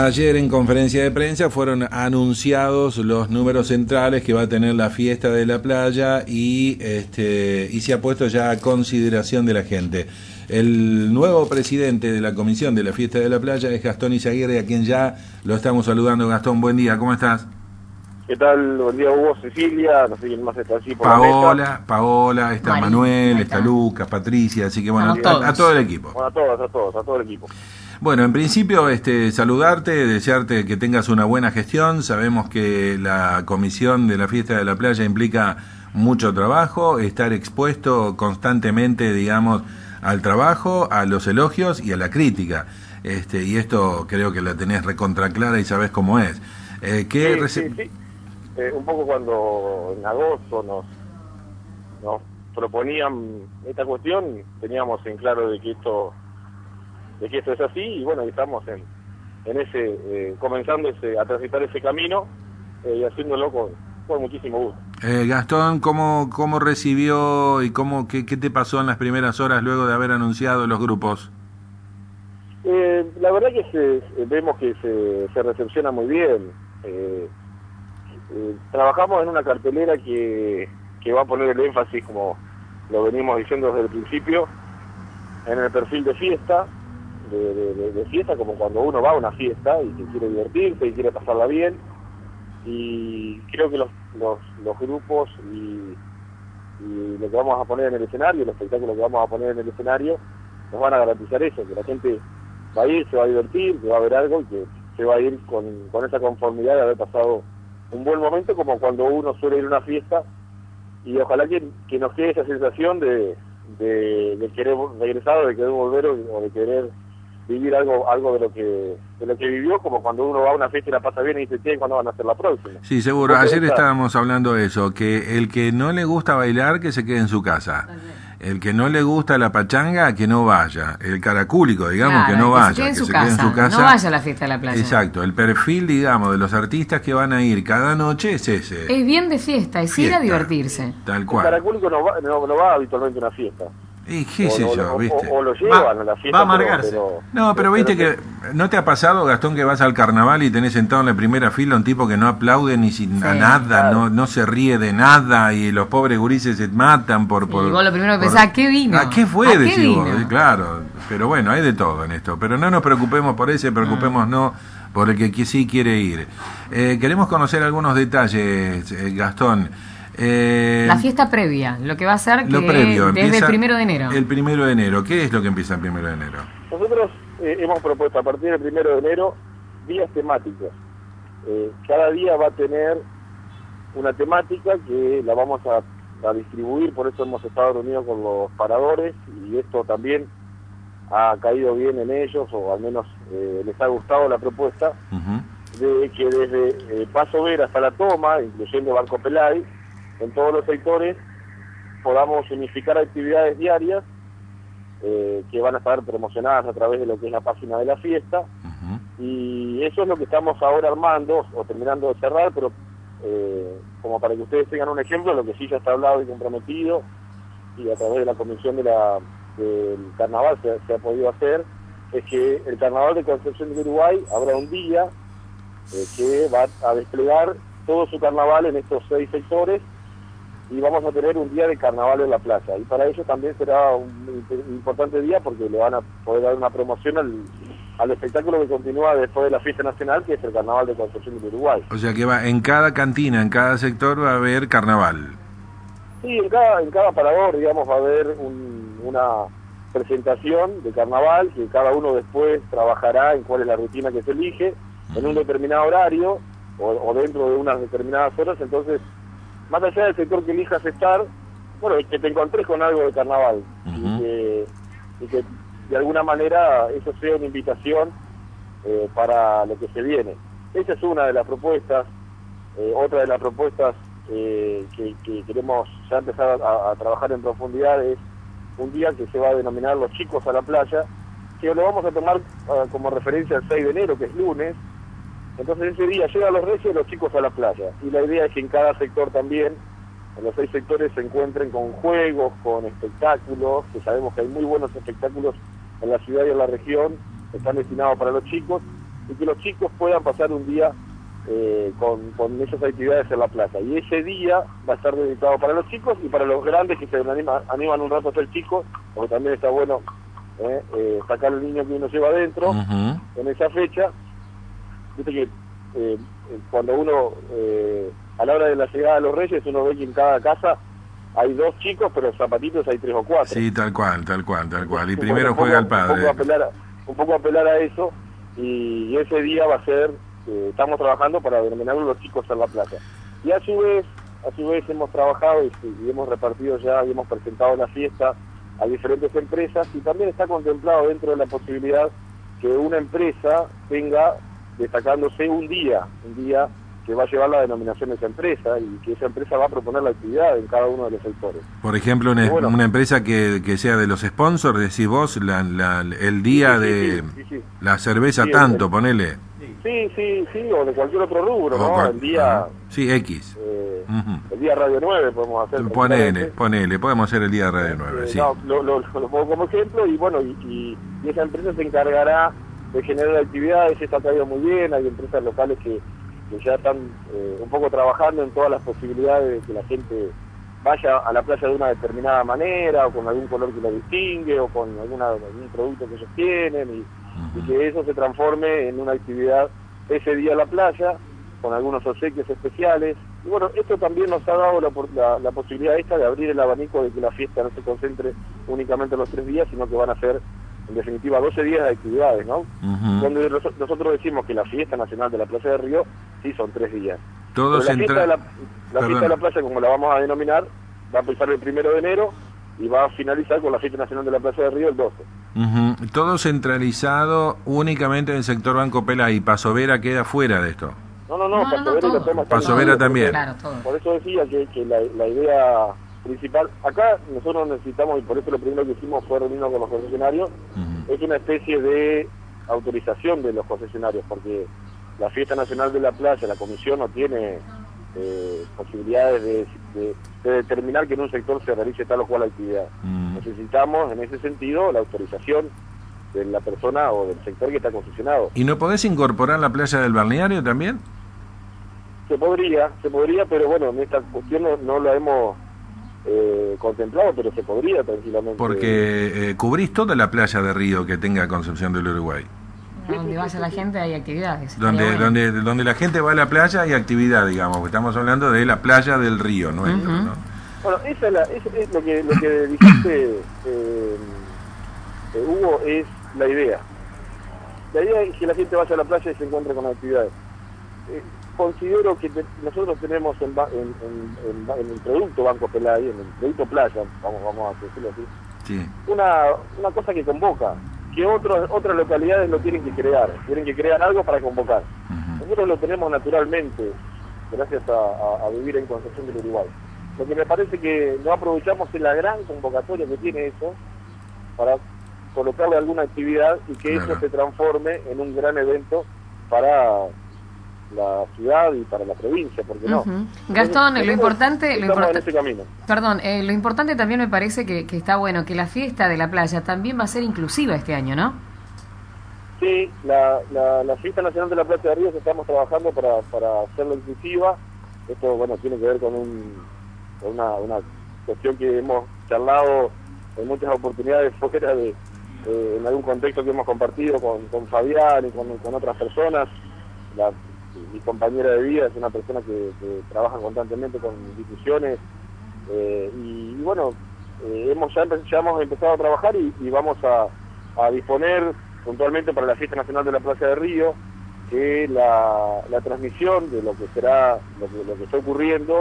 Ayer en conferencia de prensa fueron anunciados los números centrales que va a tener la fiesta de la playa y se ha puesto ya a consideración de la gente. El nuevo presidente de la comisión de la fiesta de la playa es Gastón Izaguirre, a quien ya lo estamos saludando. Gastón, buen día, ¿cómo estás? ¿Qué tal? Buen día, Hugo, Cecilia, no sé quién más está así por Paola, la mesa. Paola, está Mari, Manuel, está está Lucas, Patricia, así que bueno, a todo el equipo. Bueno, a todo el equipo. Bueno, en principio, saludarte, desearte que tengas una buena gestión. Sabemos que la comisión de la fiesta de la playa implica mucho trabajo, estar expuesto constantemente, digamos, al trabajo, a los elogios y a la crítica. Y esto creo que la tenés recontra clara y sabés cómo es. Sí. Un poco cuando en agosto nos proponían esta cuestión, teníamos en claro de que esto es así, y bueno, estamos en ese comenzando a transitar ese camino y haciéndolo con muchísimo gusto. Gastón, ¿cómo recibió y qué te pasó en las primeras horas luego de haber anunciado los grupos? La verdad que vemos que se recepciona muy bien. Trabajamos en una cartelera que va a poner el énfasis, como lo venimos diciendo desde el principio, en el perfil de fiesta, de fiesta, como cuando uno va a una fiesta y que quiere divertirse y quiere pasarla bien, y creo que los grupos y lo que vamos a poner en el escenario, el espectáculo que vamos a poner en el escenario, nos van a garantizar eso, que la gente va a ir, se va a divertir, que va a ver algo y que se va a ir con esa conformidad de haber pasado un buen momento, como cuando uno suele ir a una fiesta, y ojalá que nos quede esa sensación de querer regresar, o de querer volver, o de querer vivir algo de lo que vivió, como cuando uno va a una fiesta y la pasa bien y dice, ¿qué? ¿Cuándo van a hacer la próxima? Sí, seguro. Ayer estábamos hablando de eso, que el que no le gusta bailar, que se quede en su casa. El que no le gusta la pachanga, que no vaya. El caracúlico, digamos, claro, que no vaya. Que se quede en su casa. No vaya a la fiesta de la playa. Exacto. El perfil, digamos, de los artistas que van a ir cada noche es ese. Es bien de fiesta, es ir a divertirse. Tal cual. El caracúlico no va habitualmente a una fiesta. Y qué sé yo, ¿viste? O lo llevan a la fiesta. Va a amargarse. Pero viste que ¿no te ha pasado, Gastón, que vas al carnaval y tenés sentado en la primera fila un tipo que no aplaude ni a nada, claro, no se ríe de nada, y los pobres gurises se matan por... Y vos lo primero que pensás, ¿a qué vino? ¿A qué fue? ¿A Decís qué vos, vino? claro. Pero bueno, hay de todo en esto. Pero no nos preocupemos por ese, preocupémonos por el que sí quiere ir. Queremos conocer algunos detalles, Gastón. La fiesta previa, lo que va a ser desde el 1 de enero. El 1 de enero, ¿qué es lo que empieza el 1 de enero? Nosotros hemos propuesto a partir del 1 de enero días temáticos. Cada día va a tener una temática que la vamos a distribuir, por eso hemos estado reunidos con los paradores, y esto también ha caído bien en ellos, o al menos les ha gustado la propuesta, de que desde Paso Ver hasta La Toma, incluyendo Barco Pelay, en todos los sectores podamos unificar actividades diarias que van a estar promocionadas a través de lo que es la página de la fiesta, y eso es lo que estamos ahora armando o terminando de cerrar, pero como para que ustedes tengan un ejemplo, lo que sí ya está hablado y comprometido, y a través de la comisión del carnaval se ha podido hacer, es que el carnaval de Concepción del Uruguay habrá un día que va a desplegar todo su carnaval en estos 6 sectores, y vamos a tener un día de carnaval en la playa, y para ellos también será un importante día, porque le van a poder dar una promoción al espectáculo que continúa después de la fiesta nacional, que es el carnaval de Concepción del Uruguay. O sea que en cada cantina, en cada sector va a haber carnaval. Sí, en cada parador, digamos, va a haber una presentación de carnaval, que cada uno después trabajará en cuál es la rutina que se elige, en un determinado horario, o dentro de unas determinadas horas. Entonces, más allá del sector que elijas estar, bueno, que te encontres con algo de carnaval, y que de alguna manera eso sea una invitación para lo que se viene. Esa es una de las propuestas. Otra de las propuestas que queremos ya empezar a trabajar en profundidad es un día que se va a denominar Los Chicos a la Playa, que lo vamos a tomar como referencia el 6 de enero, que es lunes. Entonces ese día llegan los Reyes, Los Chicos a la Playa, y la idea es que en cada sector también, en los 6 sectores, se encuentren con juegos, con espectáculos, que sabemos que hay muy buenos espectáculos en la ciudad y en la región, que están destinados para los chicos, y que los chicos puedan pasar un día con esas actividades en la plaza. Y ese día va a estar dedicado para los chicos y para los grandes que se animan un rato a ser chicos, porque también está bueno sacar el niño que uno lleva adentro en esa fecha. Viste que cuando uno, a la hora de la llegada de los Reyes, uno ve que en cada casa hay 2 chicos, pero zapatitos hay 3 o 4. Sí, tal cual. Y primero juega el padre. Un poco apelar a eso, y ese día va a ser, estamos trabajando para denominarlo los chicos en la plaza. Y a su vez hemos trabajado y hemos repartido ya, y hemos presentado la fiesta a diferentes empresas, y también está contemplado dentro de la posibilidad que una empresa tenga destacándose un día que va a llevar la denominación de esa empresa, y que esa empresa va a proponer la actividad en cada uno de los sectores. Por ejemplo, una empresa que sea de los sponsors, decís vos, el día de la cerveza tanto, ponele. Sí, o de cualquier otro rubro, ¿no? El día... Sí, X. El día Radio 9 podemos hacer. Ponele, podemos hacer el día Radio 9, sí. No, lo pongo como ejemplo, y bueno, y esa empresa se encargará de generar actividades. Esto ha caído muy bien, hay empresas locales que ya están un poco trabajando en todas las posibilidades de que la gente vaya a la playa de una determinada manera, o con algún color que lo distingue, o con algún producto que ellos tienen, y que eso se transforme en una actividad ese día en la playa, con algunos obsequios especiales. Y bueno, esto también nos ha dado la posibilidad esta de abrir el abanico, de que la fiesta no se concentre únicamente en los 3 días, sino que van a ser, en definitiva, 12 días de actividades, ¿no? Donde nosotros decimos que la fiesta nacional de la Playa de Río sí son 3 días. Todos la fiesta de la playa, como la vamos a denominar, va a empezar el 1 de enero y va a finalizar con la fiesta nacional de la Playa de Río el 12. Todo centralizado únicamente en el sector Banco Pelá, y Paso Vera queda fuera de esto. No, Paso Vera también. Claro, por eso decía que la idea principal, acá nosotros necesitamos, y por eso lo primero que hicimos fue reunirnos con los concesionarios, es una especie de autorización de los concesionarios, porque la fiesta nacional de la playa, la comisión no tiene posibilidades de determinar que en un sector se realice tal o cual actividad. Necesitamos, en ese sentido, la autorización de la persona o del sector que está concesionado. ¿Y no podés incorporar la playa del balneario también? Se podría, pero bueno, en esta cuestión no la hemos contemplado, pero se podría tranquilamente. Porque cubrís toda la playa de Río que tenga Concepción del Uruguay. Donde vaya la gente hay actividades. Donde la gente va a la playa hay actividad, digamos. Estamos hablando de la playa del río nuestro, ¿no? Bueno, eso es lo que dijiste, Hugo, es la idea. La idea es que la gente vaya a la playa y se encuentre con actividades. Considero que nosotros tenemos en el producto Banco Pelay, en el producto playa, vamos a decirlo así, una cosa que convoca, que otras localidades lo tienen que crear algo para convocar. Nosotros lo tenemos naturalmente, gracias a vivir en Concepción del Uruguay. Lo que me parece que no aprovechamos es la gran convocatoria que tiene eso, para colocarle alguna actividad y que eso se transforme en un gran evento para la ciudad y para la provincia, ¿por qué no? Gastón, lo importante en ese camino. Perdón, lo importante también me parece que está bueno que la fiesta de la playa también va a ser inclusiva este año, ¿no? Sí, la fiesta nacional de la Playa de Río estamos trabajando para hacerla inclusiva. Esto, bueno, tiene que ver con una cuestión que hemos charlado en muchas oportunidades fuera de en algún contexto que hemos compartido con Fabián y con otras personas. Mi compañera de vida es una persona que trabaja constantemente con instituciones, y bueno, ya hemos empezado a trabajar y vamos a disponer puntualmente para la fiesta nacional de la Playa de Río que la transmisión de lo que será lo que está ocurriendo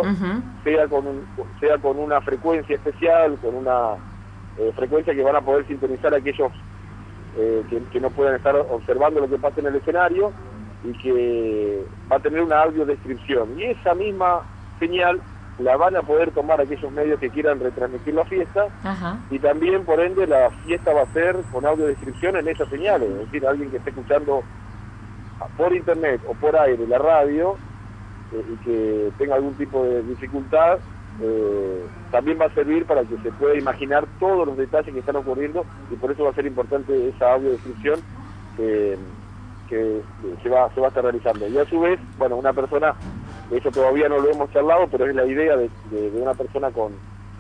sea con una frecuencia especial, con una frecuencia que van a poder sintonizar aquellos que no puedan estar observando lo que pasa en el escenario, y que va a tener una audiodescripción, y esa misma señal la van a poder tomar aquellos medios que quieran retransmitir la fiesta. Y también, por ende, la fiesta va a ser con audiodescripción en esas señales, es decir, alguien que esté escuchando por internet o por aire la radio y que tenga algún tipo de dificultad, también va a servir para que se pueda imaginar todos los detalles que están ocurriendo, y por eso va a ser importante esa audiodescripción que se va a estar realizando. Y a su vez, bueno, una persona, eso todavía no lo hemos charlado, pero es la idea de una persona con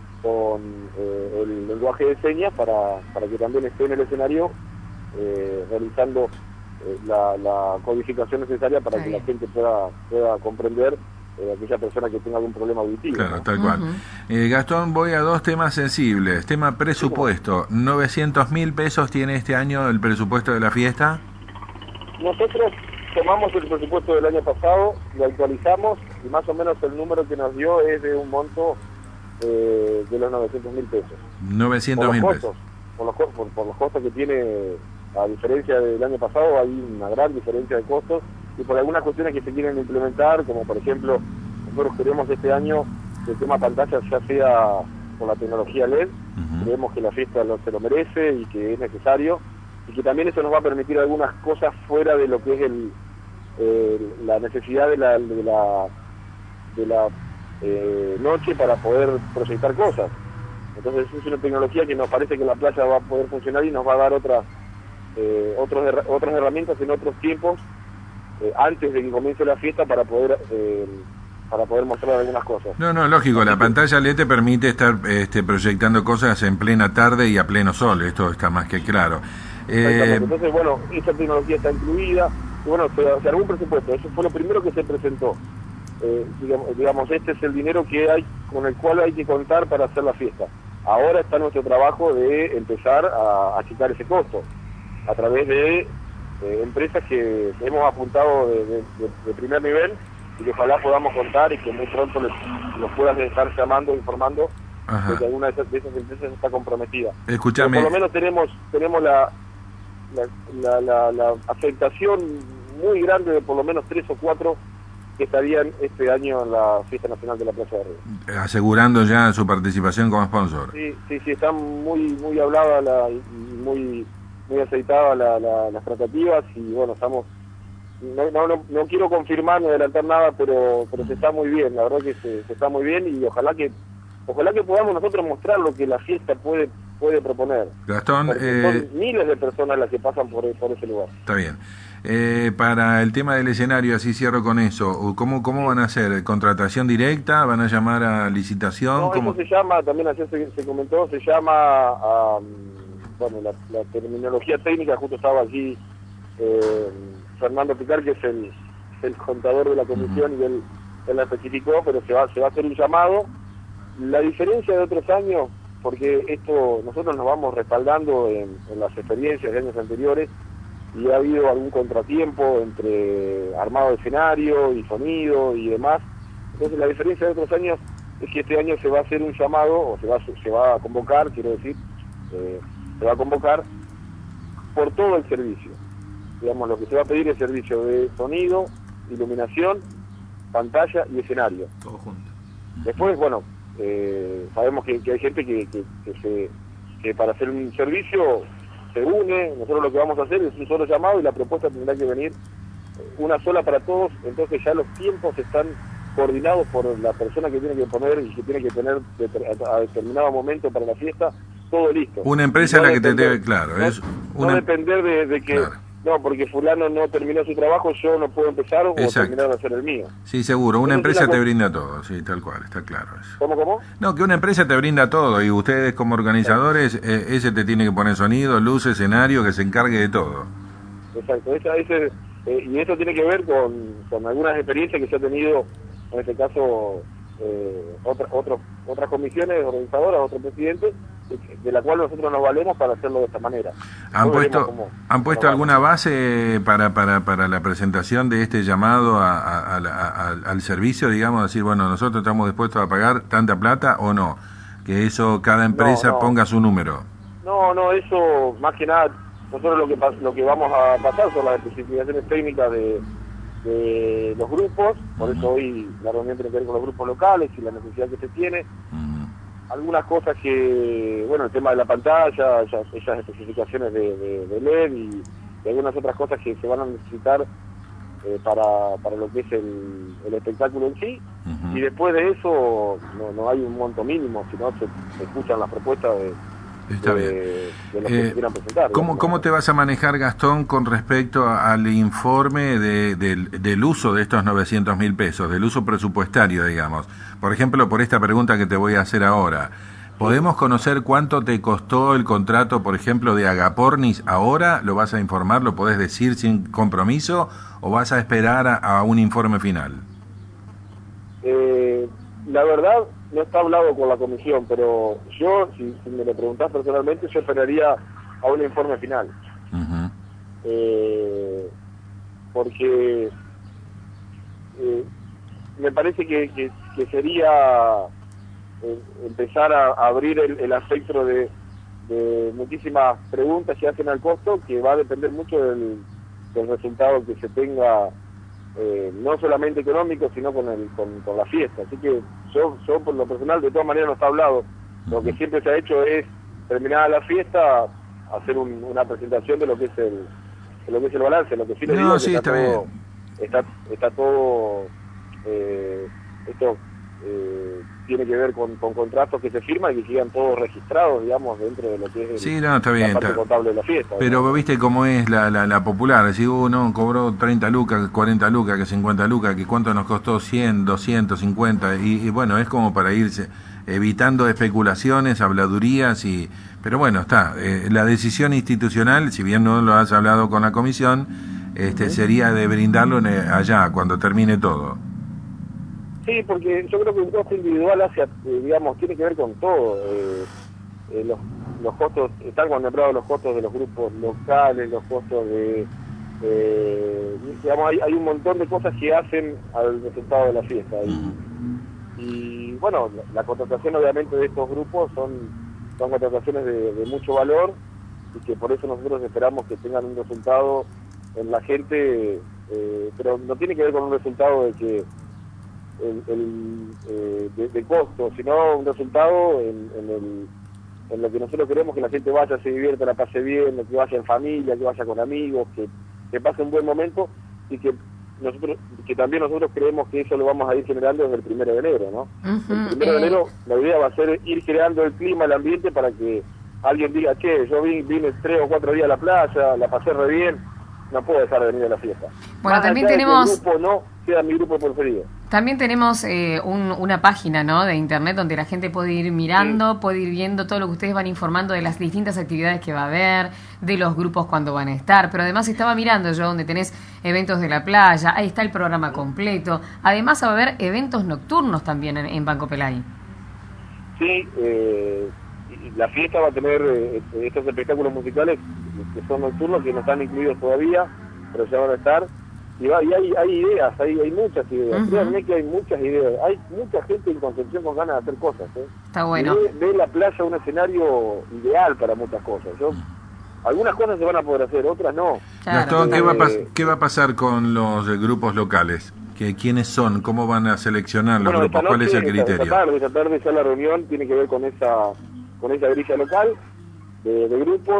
el lenguaje de señas para que también esté en el escenario realizando la codificación necesaria para que la gente pueda comprender aquella persona que tenga algún problema auditivo. Claro, ¿no? tal cual. Gastón, voy a dos temas sensibles. Tema presupuesto. 900.000 pesos tiene este año el presupuesto de la fiesta. Nosotros tomamos el presupuesto del año pasado, lo actualizamos y más o menos el número que nos dio es de un monto de los 900.000 pesos. 900.000 pesos. Por los costos que tiene, a diferencia del año pasado, hay una gran diferencia de costos y por algunas cuestiones que se quieren implementar, como por ejemplo, nosotros queremos este año que el tema pantalla ya sea con la tecnología LED, creemos que la fiesta se lo merece y que es necesario, y que también eso nos va a permitir algunas cosas fuera de lo que es la necesidad de la noche para poder proyectar cosas. Entonces es una tecnología que nos parece que la playa va a poder funcionar y nos va a dar otras herramientas en otros tiempos antes de que comience la fiesta para poder mostrar algunas cosas. No, lógico, la pantalla LED te permite estar proyectando cosas en plena tarde y a pleno sol, esto está más que claro. Entonces, bueno, esa tecnología está incluida, y bueno, se armó un presupuesto, eso fue lo primero que se presentó. Digamos, este es el dinero con el cual hay que contar para hacer la fiesta. Ahora está nuestro trabajo de empezar a achicar ese costo, a través de empresas que hemos apuntado de primer nivel y que ojalá podamos contar y que muy pronto los puedan estar llamando, informando de que alguna de esas empresas está comprometida. Escúchame. Por lo menos tenemos la afectación muy grande de por lo menos 3 o 4 que estarían este año en la Fiesta Nacional de la Playa de Río. Asegurando ya su participación como sponsor. Sí, están muy hablada y muy aceitadas las tratativas y bueno, estamos... No quiero confirmar ni adelantar nada, pero se está muy bien, la verdad que se está muy bien y ojalá que podamos nosotros mostrar lo que la fiesta puede proponer. Gastón, son miles de personas las que pasan por ese lugar. Está bien. Para el tema del escenario, así cierro con eso, ¿cómo van a hacer? ¿Contratación directa? ¿Van a llamar a licitación? No, eso se llama, también ayer se comentó, se llama, bueno, la terminología técnica, justo estaba aquí Fernando Picar, que es el contador de la comisión, y él la especificó, pero se va a hacer un llamado. La diferencia de otros años, porque esto nosotros nos vamos respaldando en las experiencias de años anteriores, y ha habido algún contratiempo entre armado de escenario y sonido y demás. Entonces la diferencia de otros años es que este año se va a hacer un llamado, o se va a convocar, quiero decir, se va a convocar por todo el servicio. Digamos, lo que se va a pedir es servicio de sonido, iluminación, pantalla y escenario. Todo junto. Después, bueno, sabemos que hay gente que para hacer un servicio se une. Nosotros lo que vamos a hacer es un solo llamado y la propuesta tendrá que venir una sola para todos. Entonces ya los tiempos están coordinados por la persona que tiene que poner y que tiene que tener a determinado momento para la fiesta, todo listo. Una empresa la que te debe, claro. No depender de que... Claro. No, porque fulano no terminó su trabajo, yo no puedo empezar o terminar de hacer el mío. Sí, seguro. Una empresa te brinda todo, sí, tal cual, está claro eso. ¿Cómo? No, que una empresa te brinda todo y ustedes como organizadores, ese te tiene que poner sonido, luces, escenario, que se encargue de todo. Exacto. Y eso tiene que ver con algunas experiencias que se ha tenido, en este caso, otras comisiones organizadoras, otros presidentes, de la cual nosotros nos valemos para hacerlo de esta manera. ¿Han puesto alguna base para la presentación de este llamado al servicio, digamos, decir, bueno, nosotros estamos dispuestos a pagar tanta plata o no? Que eso cada empresa ponga su número. No, eso más que nada, nosotros lo que vamos a pasar son las especificaciones técnicas de los grupos, por eso hoy la reunión tiene que ver con los grupos locales y la necesidad que se tiene. Algunas cosas que, bueno, el tema de la pantalla, esas especificaciones de LED y algunas otras cosas que se van a necesitar para lo que es el espectáculo en sí. Y después de eso no hay un monto mínimo, sino se escuchan las propuestas Está bien. de los que se quieran presentar. ¿Cómo te vas a manejar, Gastón, con respecto al informe del uso de estos 900.000 pesos, del uso presupuestario, digamos? Por ejemplo, por esta pregunta que te voy a hacer ahora. ¿Podemos conocer cuánto te costó el contrato, por ejemplo, de Agapornis ahora? ¿Lo vas a informar, lo podés decir sin compromiso o vas a esperar a un informe final? La verdad, no está hablado con la comisión, pero yo, si me lo preguntás personalmente, yo esperaría a un informe final. Uh-huh. Porque me parece que sería empezar a abrir el aspecto de muchísimas preguntas que hacen al costo, que va a depender mucho del resultado que se tenga, no solamente económico, sino con la fiesta. Así que yo por lo personal, de todas maneras no está hablado. Lo que siempre se ha hecho es, terminada la fiesta, hacer una presentación de lo que es el balance. Lo que sí le digo es que está todo esto tiene que ver con contratos que se firman y que sigan todos registrados, digamos, dentro de lo que es está bien, la parte contable de la fiesta. Pero ¿no? Viste cómo es la popular, si uno cobró 30 lucas, 40 lucas, que 50 lucas, que cuánto nos costó, 100, 250, y bueno, es como para irse evitando especulaciones, habladurías, pero bueno, está, la decisión institucional, si bien no lo has hablado con la comisión, sería de brindarlo allá, cuando termine todo. Sí, porque yo creo que un costo individual digamos, tiene que ver con todo. Los costos, están contemplados los costos de los grupos locales, los costos digamos, hay un montón de cosas que hacen al resultado de la fiesta. Y bueno, la contratación obviamente de estos grupos son contrataciones de mucho valor, y que por eso nosotros esperamos que tengan un resultado en la gente, pero no tiene que ver con un resultado de que de costo, sino un resultado en lo que nosotros queremos, que la gente vaya, se divierta, la pase bien, que vaya en familia, que vaya con amigos, que pase un buen momento, y que también nosotros creemos que eso lo vamos a ir generando desde el 1 de enero, ¿no? Uh-huh. El 1 de enero la idea va a ser ir creando el clima, el ambiente, para que alguien diga, che, yo vine 3 o 4 días a la playa, la pasé re bien, no puedo dejar de venir a la fiesta. Bueno, más también allá tenemos... de que el grupo no sea mi grupo preferido. También tenemos una página, ¿no?, de internet donde la gente puede ir mirando, sí, puede ir viendo todo lo que ustedes van informando de las distintas actividades que va a haber, de los grupos cuando van a estar, pero además estaba mirando yo donde tenés eventos de la playa, ahí está el programa completo, además va a haber eventos nocturnos también en Banco Pelay. Sí, la fiesta va a tener estos espectáculos musicales que son nocturnos, que no están incluidos todavía, pero ya van a estar. Y hay ideas, hay muchas ideas. Uh-huh. Créanme que hay muchas ideas. Hay mucha gente en Concepción con ganas de hacer cosas. Está bueno. Ve la playa un escenario ideal para muchas cosas. Algunas cosas se van a poder hacer, otras no. Claro. Gastón, ¿qué va a pasar con los grupos locales? ¿Quiénes son? ¿Cómo van a seleccionar los grupos? ¿Cuál es el criterio? Esta tarde ya la reunión tiene que ver con esa grilla local de grupos,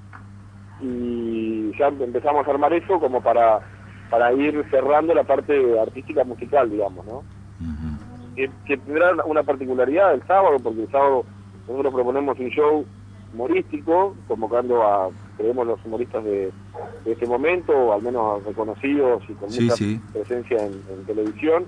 y ya empezamos a armar eso como para ir cerrando la parte artística musical, digamos, ¿no? Uh-huh. Que tendrá una particularidad el sábado, porque el sábado nosotros proponemos un show humorístico, convocando a, creemos, los humoristas de este momento, o al menos reconocidos y con mucha presencia en televisión.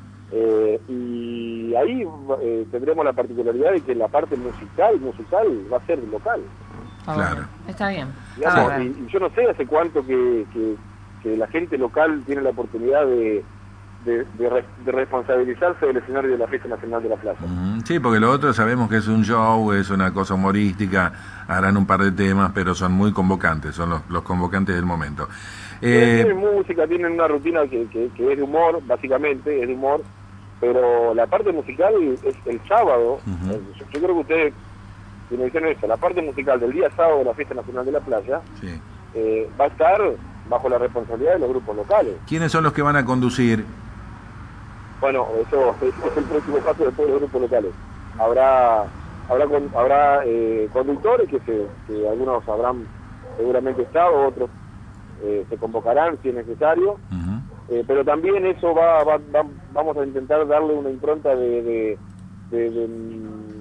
Y ahí tendremos la particularidad de que la parte musical va a ser local. Claro. Está bien. Digamos, y yo no sé hace cuánto que la gente local tiene la oportunidad de responsabilizarse del escenario de la Fiesta Nacional de la Playa. Sí, porque lo otro sabemos que es un show, es una cosa humorística, harán un par de temas, pero son muy convocantes, son los convocantes del momento. Tienen música, tienen una rutina que es de humor, básicamente, es de humor, pero la parte musical es el sábado. Uh-huh. Yo creo que ustedes, si me dicen eso, la parte musical del día sábado de la Fiesta Nacional de la Playa, sí, va a estar bajo la responsabilidad de los grupos locales. ¿Quiénes son los que van a conducir? Bueno, eso es el próximo paso de todos los grupos locales. Habrá conductores que algunos habrán seguramente estado, otros se convocarán si es necesario. Uh-huh. Pero también eso vamos a intentar darle una impronta de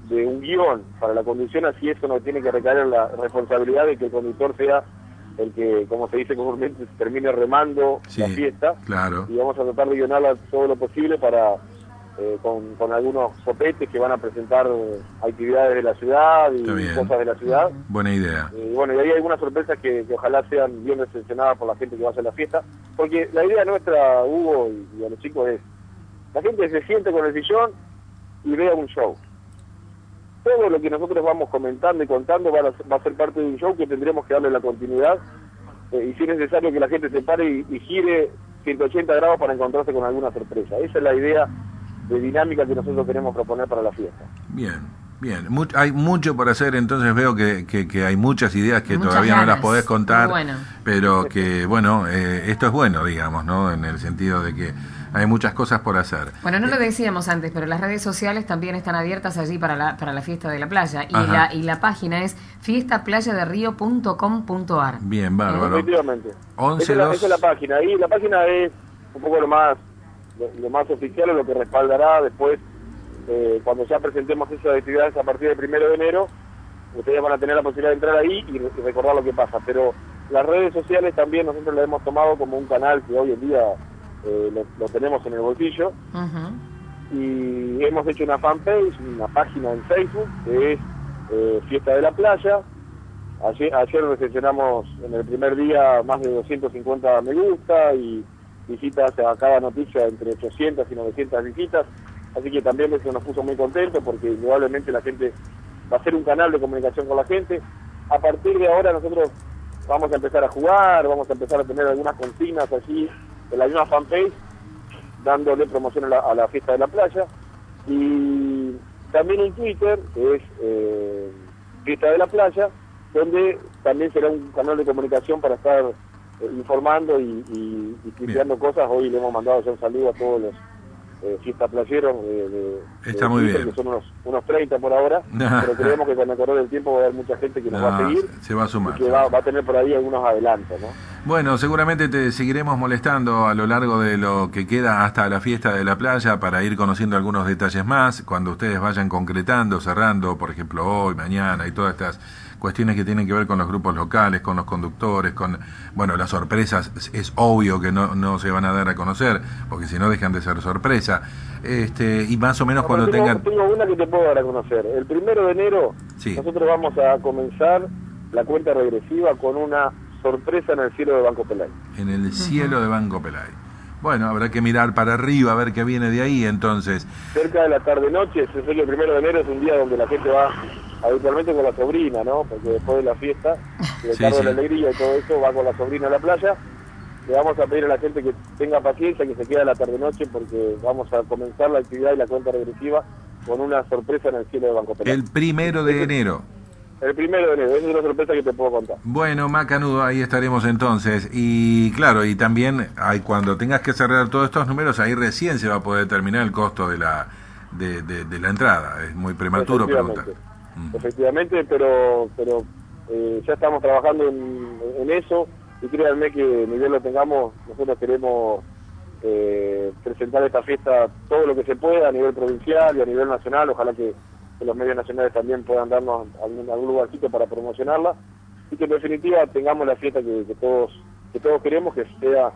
de un guión para la conducción, así eso no tiene que recaer en la responsabilidad de que el conductor sea el que, como se dice comúnmente, termine remando la fiesta. Claro. Y vamos a tratar de guionarla todo lo posible para con algunos sopetes que van a presentar actividades de la ciudad y cosas de la ciudad. Buena idea. Bueno, y hay algunas sorpresas que ojalá sean bien recepcionadas por la gente que va a hacer la fiesta, porque la idea nuestra, Hugo, y a los chicos es, la gente se siente con el sillón y vea un show. Todo lo que nosotros vamos comentando y contando va a ser parte de un show que tendremos que darle la continuidad, y si es necesario que la gente se pare y gire 180 grados para encontrarse con alguna sorpresa. Esa es la idea de dinámica que nosotros queremos proponer para la fiesta. Bien. Hay mucho por hacer, entonces veo que hay muchas ideas que todavía no las podés contar, pero que, bueno, esto es bueno, digamos, ¿no? En el sentido de que hay muchas cosas por hacer. Bueno, no lo decíamos antes, pero las redes sociales también están abiertas allí para la fiesta de la playa, y la página es fiestaplayaderrio.com.ar. Bien, bárbaro. Efectivamente. Esa es la página, y la página es un poco lo más oficial, o lo que respaldará después. Cuando ya presentemos esas actividades a partir del 1 de enero, ustedes van a tener la posibilidad de entrar ahí y recordar lo que pasa. Pero las redes sociales también nosotros las hemos tomado como un canal que hoy en día lo tenemos en el bolsillo. Y hemos hecho una fanpage, una página en Facebook, que es Fiesta de la Playa. Ayer recepcionamos en el primer día más de 250 me gusta y visitas a cada noticia entre 800 y 900 visitas. Así que también eso nos puso muy contentos, porque indudablemente la gente va a ser un canal de comunicación con la gente. A partir de ahora nosotros vamos a empezar a jugar, vamos a empezar a tener algunas consignas allí en la misma fanpage, dándole promoción a la fiesta de la playa. Y también en Twitter, que es Fiesta de la Playa, donde también será un canal de comunicación para estar informando y tuiteando cosas. Hoy le hemos mandado ya un saludo a todos los fiesta playeros está muy bien, que son unos 30 por ahora, pero creemos que con el correr del tiempo va a haber mucha gente que nos va a seguir, se va a sumar, y que va a tener por ahí algunos adelantos, ¿no? Bueno, seguramente te seguiremos molestando a lo largo de lo que queda hasta la fiesta de la playa para ir conociendo algunos detalles más, cuando ustedes vayan concretando, cerrando, por ejemplo hoy, mañana, y todas estas cuestiones que tienen que ver con los grupos locales, con los conductores, con, bueno, las sorpresas. Es obvio que no se van a dar a conocer, porque si no dejan de ser sorpresa. Y más o menos cuando tengan... Tengo una que te puedo dar a conocer. El 1 de enero nosotros vamos a comenzar la cuenta regresiva con una sorpresa en el cielo de Banco Pelay. En el cielo de Banco Pelay. Bueno, habrá que mirar para arriba a ver qué viene de ahí, entonces. Cerca de la tarde-noche, sé que el 1 de enero es un día donde la gente va habitualmente con la sobrina, ¿no? Porque después de la fiesta, el carro de la alegría y todo eso, va con la sobrina a la playa. Le vamos a pedir a la gente que tenga paciencia, que se quede a la tarde-noche, porque vamos a comenzar la actividad y la cuenta regresiva con una sorpresa en el cielo de Banco Pelay. El 1 de enero. El 1 de enero, esa es una sorpresa que te puedo contar. Bueno, Macanudo, ahí estaremos entonces. Y claro, y también cuando tengas que cerrar todos estos números, ahí recién se va a poder determinar el costo de la entrada. Es muy prematuro preguntar. Efectivamente, pero ya estamos trabajando en eso, y créanme que ni bien lo tengamos, nosotros queremos presentar esta fiesta todo lo que se pueda a nivel provincial y a nivel nacional. Ojalá que los medios nacionales también puedan darnos algún lugarcito para promocionarla, y que en definitiva tengamos la fiesta que todos queremos, que sea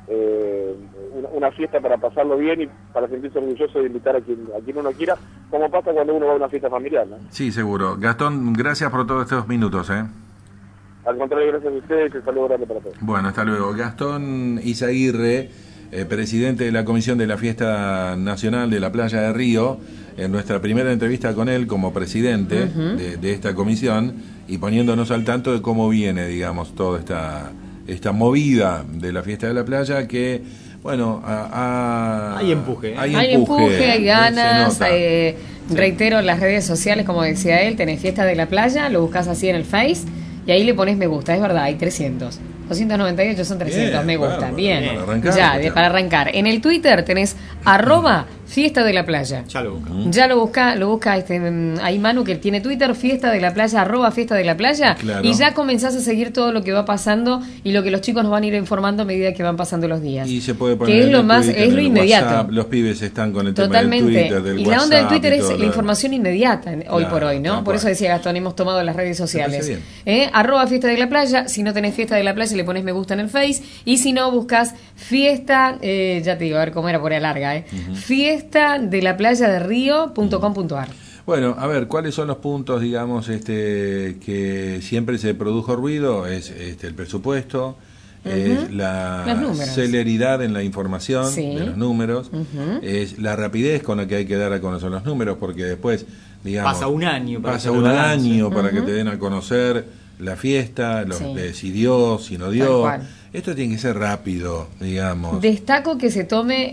una fiesta para pasarlo bien y para sentirse orgulloso de invitar a quien uno quiera, como pasa cuando uno va a una fiesta familiar, ¿no? Sí, seguro. Gastón, gracias por todos estos minutos, Al contrario, gracias a ustedes, un saludo grande para todos. Bueno, hasta luego. Gastón Izaguirre, presidente de la Comisión de la Fiesta Nacional de la Playa de Río, en nuestra primera entrevista con él como presidente de esta comisión, y poniéndonos al tanto de cómo viene, digamos, toda esta movida de la Fiesta de la Playa, que, bueno, hay empuje. Hay ganas. Reitero, las redes sociales, como decía él, tenés Fiesta de la Playa, lo buscas así en el Face, y ahí le pones me gusta. Es verdad, hay 300. 298 son 300, bien, me gusta. Bien, para arrancar. En el Twitter tenés Fiesta de la Playa. Ya lo busco. Ya lo busca ahí Manu, que tiene Twitter, Fiesta de la Playa, @Fiesta de la Playa, Claro. y ya comenzás a seguir todo lo que va pasando y lo que los chicos nos van a ir informando a medida que van pasando los días. Y se puede poner que es en lo el más, Twitter, es en lo el inmediato. WhatsApp, los pibes están con el Totalmente. tema del Twitter, del y WhatsApp. la onda del Twitter y es todo la lo información inmediata hoy Claro, por hoy, ¿no? tal Por eso cual. decía Gastón, hemos tomado las redes sociales. parece @Fiesta de la Playa. Si no tenés Fiesta de la Playa, le pones me gusta en el Face. Y si no, buscas Fiesta, ya te digo, a ver cómo era por ahí larga, Fiesta de la Playa de Río.com.ar. Bueno, a ver, ¿cuáles son los puntos, digamos, que siempre se produjo ruido? Es el presupuesto, es Los la números. celeridad en la información Sí. de los números, es la rapidez con la que hay que dar a conocer los números, porque después, digamos... Pasa un año para Pasa hacer un el balance. año para que te den a conocer la fiesta, Sí. si dio, si no Tal dio. cual. Esto tiene que ser rápido, digamos. Destaco que se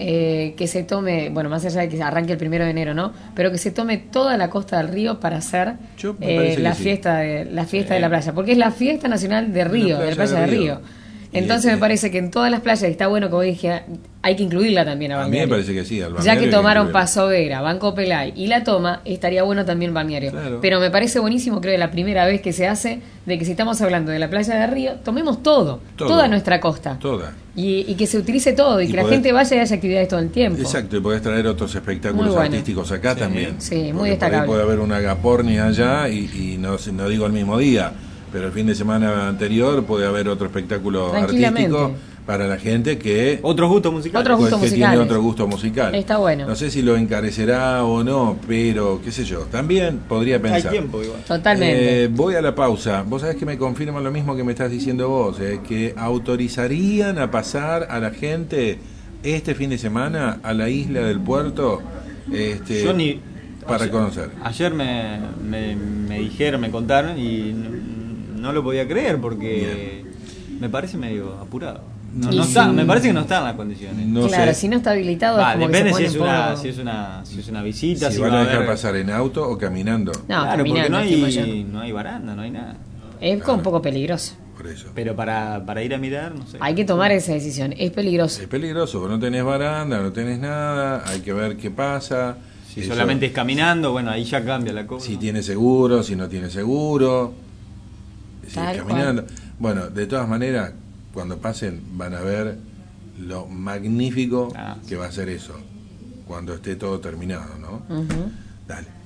tome, bueno, más allá de que arranque el 1 de enero, ¿no? Pero que se tome toda la Costa del Río para hacer Yo me parece la que sí. fiesta de la playa, porque es la fiesta nacional de Río, de la playa de Río. Entonces me parece que en todas las playas, y está bueno que vos dije, hay que incluirla también a A mí Balneario. me parece que sí, al Ya balneario que hay tomaron incluirlo. Paso Vera, Banco Pelay y La Toma, estaría bueno también Balneario. Claro. Pero me parece buenísimo, creo que la primera vez que se hace, de que si estamos hablando de la playa de Río, tomemos todo. Toda nuestra costa. Toda. Y que se utilice todo, y que la podés- gente vaya y haya actividades todo el tiempo. Exacto, y podés traer otros espectáculos Muy bueno. artísticos acá Sí. también. Sí, muy Porque por ahí destacable. puede haber una agaporni allá y no digo el mismo día, pero el fin de semana anterior puede haber otro espectáculo Tranquilamente. artístico para la gente que, Otros gustos musicales. Otros gustos que tiene musicales. otro gusto musical. Está bueno. No sé si lo encarecerá o no, pero qué sé yo, también podría Hay pensar. tiempo igual. Totalmente. Voy a la pausa. Vos sabés que me confirman lo mismo que me estás diciendo vos, que autorizarían a pasar a la gente este fin de semana a la isla del puerto Yo ni... para ayer- conocer. Ayer me dijeron, me contaron y no lo podía creer porque me parece medio apurado. No, Y no está, sí. me parece que no están las condiciones. No claro, sé si no está habilitado, Va, es como depende que si se es, pone un una, poco... si es una visita, si si van va a a dejar haber... pasar en auto o caminando. No, Claro, porque caminando, no tipo yo. no hay baranda, no hay nada. Es como un poco peligroso. Por eso. Pero para ir a mirar, no sé. Hay que tomar esa decisión. Es peligroso. Es peligroso, porque no tenés baranda, no tenés nada, hay que ver qué pasa. Si Eso, solamente es caminando, bueno, ahí ya cambia la cosa. si tiene seguro, si no tiene seguro. Si es Tal caminando. Bueno, de todas maneras, cuando pasen van a ver lo magnífico Ah, que va a ser eso, cuando esté todo terminado, ¿no? Ujú. Dale.